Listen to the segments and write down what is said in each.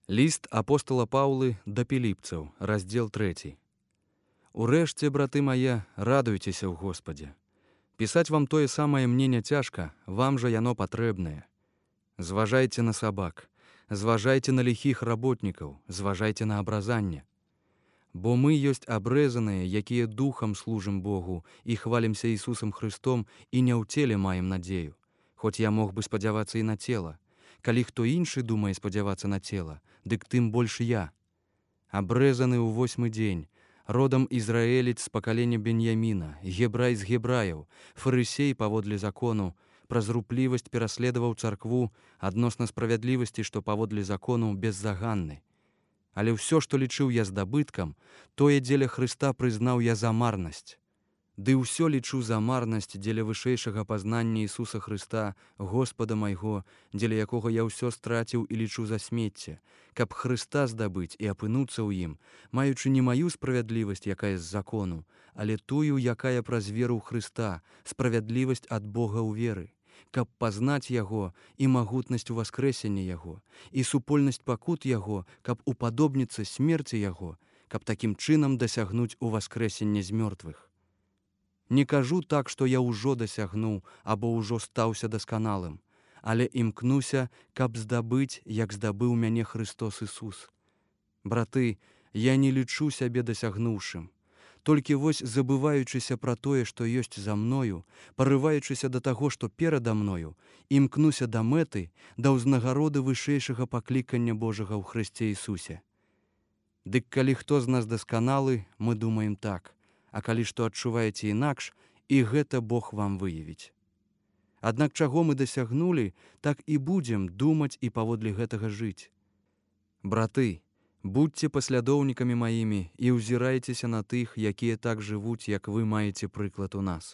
Ліст апостала Паўлы да піліпцаў, раздзел 3. Урэшце, браты мае, радуйцеся ў Господе. Пісаць вам тое самае мне не цяжка, вам жа яно патрэбнае. Зважайце на сабак, зважайце на ліхіх работнікаў, зважайце на абразанне. Бо мы ёсць абрэзаныя, якія духам служым Богу і хвалімся Ісусам Христом і не ў целе маем надзею, хоць я мог бы спадзявацца і на цела. Калі хто іншы думае спадзявацца на цела, дык тым больш я. Абрэзаны ў 8-й дзень, родам ізраэліц з пакалення Беньяміна, гебрай з гебраяў, фарысей паводле закону, праз руплівасць пераследаваў царкву адносна справядлівасці, што паводле закону беззаганны. Але ўсё, што лічыў я здабыткам, тое дзеля Хрыста прызнаў я за марнасць. Ды ўсё лічу за марнасць дзеля вышэйшага пазнання Ісуса Хрыста, Господа майго, дзеля якога я ўсё страціў і лічу за смецце, каб Хрыста здабыць і апынуцца ў ім, маючы не маю справядлівасць, якая з закону, але тую, якая праз веру ў Хрыста, справядлівасць ад Бога ў веры, каб пазнаць Яго і магутнасць уваскрэсення Яго, і супольнасць пакут Яго, каб упадобніцца смерці Яго, каб такім чынам дасягнуць уваскрэсення з мёртвых. Не кажу так, што я ўжо дасягнуў або ўжо стаўся дасканалым, але імкнуся, каб здабыць, як здабыў мяне Христос Ісус. Браты, я не лічу сябе дасягнуўшым. Толькі вось забываючыся пра тое, што ёсць за мною, парываючыся да таго, што перада мною, імкнуся да мэты, да ўзнагароды вышэйшага паклікання Божага ў Хрысце Ісусе. Дык калі хто з нас дасканалы, мы думаем так, а калі што адчуваеце інакш, і гэта Бог вам выявіць. Аднак чаго мы дасягнулі, так і будзем думаць і паводле гэтага жыць. Браты, будьце паслядоўнікамі маімі і ўзірайцеся на тых, якія так жывуць, як вы маеце прыклад у нас.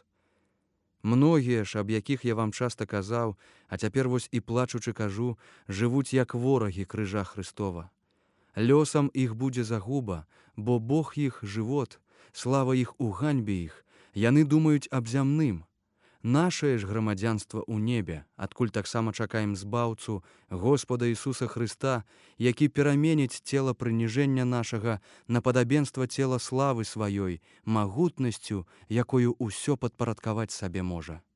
Многія ж, аб якіх я вам часта казаў, а цяпер вось і плачучы кажу, жывуць як ворагі крыжа Христова. Лёсам іх будзе загуба, бо Бог іх жывот, слава іх у ганьбе іх, яны думаюць аб зямным. Нашае ж грамадзянства ў небе, адкуль таксама чакаем збаўцу, Господа Ісуса Хрыста, які пераменіць цела прыніжэння нашага на падабенства цела славы сваёй, магутнасцю, якою ўсё падпарадкаваць сабе можа.